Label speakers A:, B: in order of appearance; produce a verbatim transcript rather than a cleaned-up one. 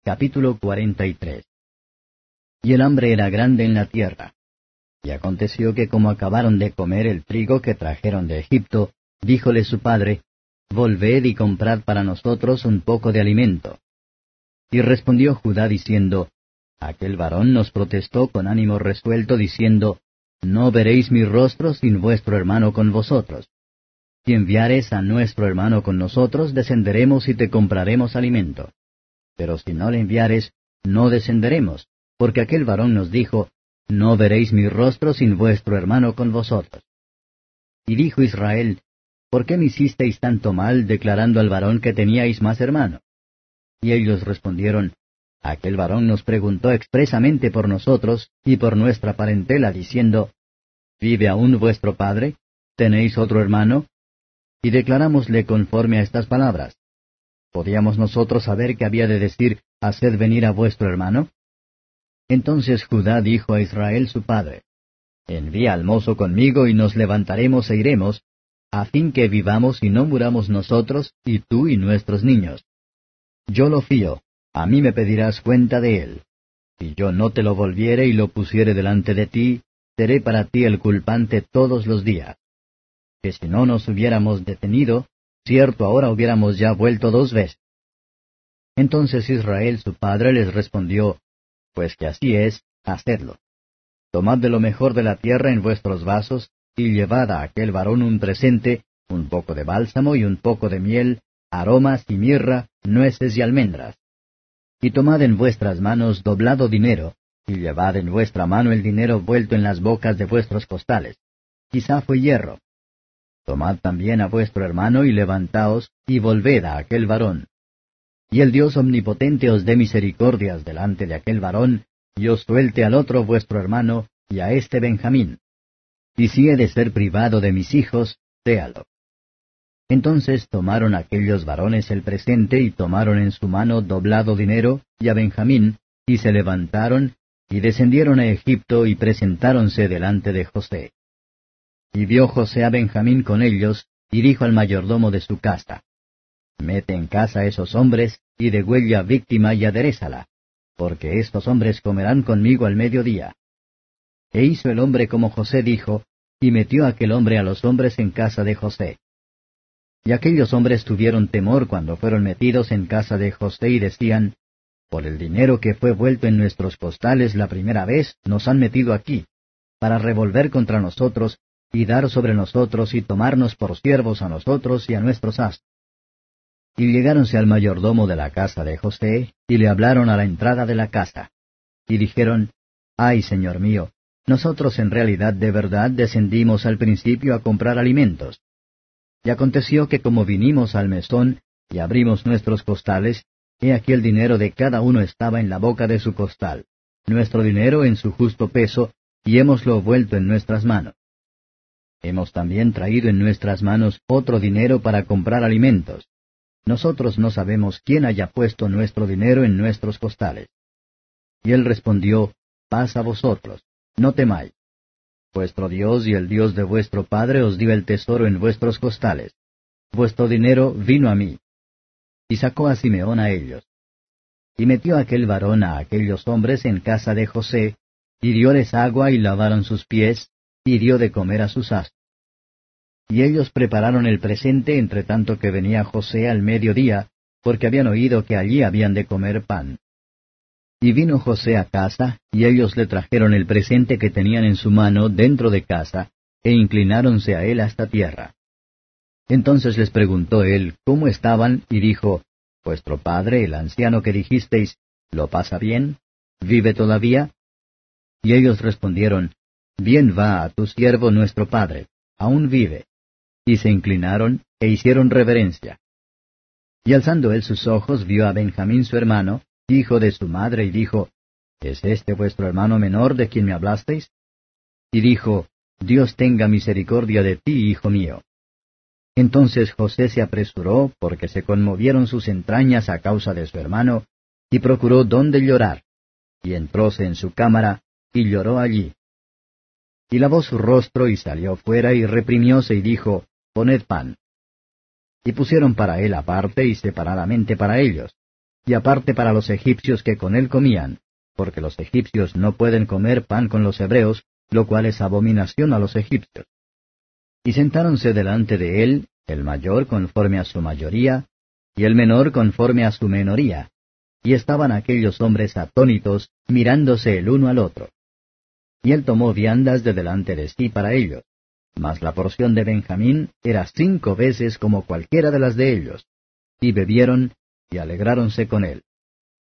A: Capítulo cuarenta y tres. Y el hambre era grande en la tierra. Y aconteció que como acabaron de comer el trigo que trajeron de Egipto, díjole su padre, Volved y comprad para nosotros un poco de alimento. Y respondió Judá diciendo, Aquel varón nos protestó con ánimo resuelto, diciendo, No veréis mi rostro sin vuestro hermano con vosotros. Si enviares a nuestro hermano con nosotros, descenderemos y te compraremos alimento. Pero si no le enviares, no descenderemos, porque aquel varón nos dijo, No veréis mi rostro sin vuestro hermano con vosotros. Y dijo Israel, ¿Por qué me hicisteis tanto mal, declarando al varón que teníais más hermano? Y ellos respondieron, Aquel varón nos preguntó expresamente por nosotros y por nuestra parentela, diciendo, ¿Vive aún vuestro padre? ¿Tenéis otro hermano? Y declarámosle conforme a estas palabras. ¿Podíamos nosotros saber que había de decir, Haced venir a vuestro hermano? Entonces Judá dijo a Israel su padre, Envía al mozo conmigo y nos levantaremos e iremos, a fin que vivamos y no muramos nosotros, y tú y nuestros niños. Yo lo fío, a mí me pedirás cuenta de él. Si yo no te lo volviere y lo pusiere delante de ti, seré para ti el culpante todos los días. Que si no nos hubiéramos detenido, cierto ahora hubiéramos ya vuelto dos veces. Entonces Israel su padre les respondió, Pues que así es, hacedlo. Tomad de lo mejor de la tierra en vuestros vasos, y llevad a aquel varón un presente, un poco de bálsamo y un poco de miel, aromas y mirra, nueces y almendras. Y tomad en vuestras manos doblado dinero, y llevad en vuestra mano el dinero vuelto en las bocas de vuestros costales. Quizá fue hierro. Tomad también a vuestro hermano y levantaos, y volved a aquel varón. Y el Dios omnipotente os dé misericordias delante de aquel varón, y os suelte al otro vuestro hermano, y a este Benjamín. Y si he de ser privado de mis hijos, séalo. Entonces tomaron aquellos varones el presente, y tomaron en su mano doblado dinero, y a Benjamín, y se levantaron, y descendieron a Egipto, y presentáronse delante de José. Y vio José a Benjamín con ellos, y dijo al mayordomo de su casa, Mete en casa a esos hombres, y degüella víctima y aderézala, porque estos hombres comerán conmigo al mediodía. E hizo el hombre como José dijo, y metió aquel hombre a los hombres en casa de José. Y aquellos hombres tuvieron temor cuando fueron metidos en casa de José y decían, Por el dinero que fue vuelto en nuestros costales la primera vez, nos han metido aquí, para revolver contra nosotros, y dar sobre nosotros, y tomarnos por siervos a nosotros y a nuestros astros. Y llegáronse al mayordomo de la casa de José, y le hablaron a la entrada de la casa. Y dijeron, Ay, señor mío, nosotros en realidad de verdad descendimos al principio a comprar alimentos. Y aconteció que como vinimos al mesón, y abrimos nuestros costales, he aquí el dinero de cada uno estaba en la boca de su costal, nuestro dinero en su justo peso, y hémoslo vuelto en nuestras manos. Hemos también traído en nuestras manos otro dinero para comprar alimentos. Nosotros no sabemos quién haya puesto nuestro dinero en nuestros costales. Y él respondió, Paz a vosotros, no temáis. Vuestro Dios y el Dios de vuestro Padre os dio el tesoro en vuestros costales. Vuestro dinero vino a mí. Y sacó a Simeón a ellos. Y metió aquel varón a aquellos hombres en casa de José, y dióles agua y lavaron sus pies, y dio de comer a sus astros. Y ellos prepararon el presente entre tanto que venía José al mediodía, porque habían oído que allí habían de comer pan. Y vino José a casa, y ellos le trajeron el presente que tenían en su mano dentro de casa, e inclináronse a él hasta tierra. Entonces les preguntó él cómo estaban, y dijo, Vuestro padre, el anciano que dijisteis, ¿lo pasa bien? ¿Vive todavía? Y ellos respondieron, Bien va a tu siervo nuestro padre, aún vive. Y se inclinaron, e hicieron reverencia. Y alzando él sus ojos, vio a Benjamín su hermano, hijo de su madre, y dijo, ¿Es este vuestro hermano menor de quien me hablasteis? Y dijo, Dios tenga misericordia de ti, hijo mío. Entonces José se apresuró, porque se conmovieron sus entrañas a causa de su hermano, y procuró dónde llorar. Y entróse en su cámara, y lloró allí. Y lavó su rostro, y salió fuera, y reprimióse, y dijo, Poned pan. Y pusieron para él aparte y separadamente para ellos. y aparte para los egipcios que con él comían, porque los egipcios no pueden comer pan con los hebreos, lo cual es abominación a los egipcios. Y sentáronse delante de él, el mayor conforme a su mayoría, y el menor conforme a su menoría, y estaban aquellos hombres atónitos, mirándose el uno al otro. Y él tomó viandas de delante de sí para ellos, mas la porción de Benjamín era cinco veces como cualquiera de las de ellos, y bebieron, y alegráronse con él.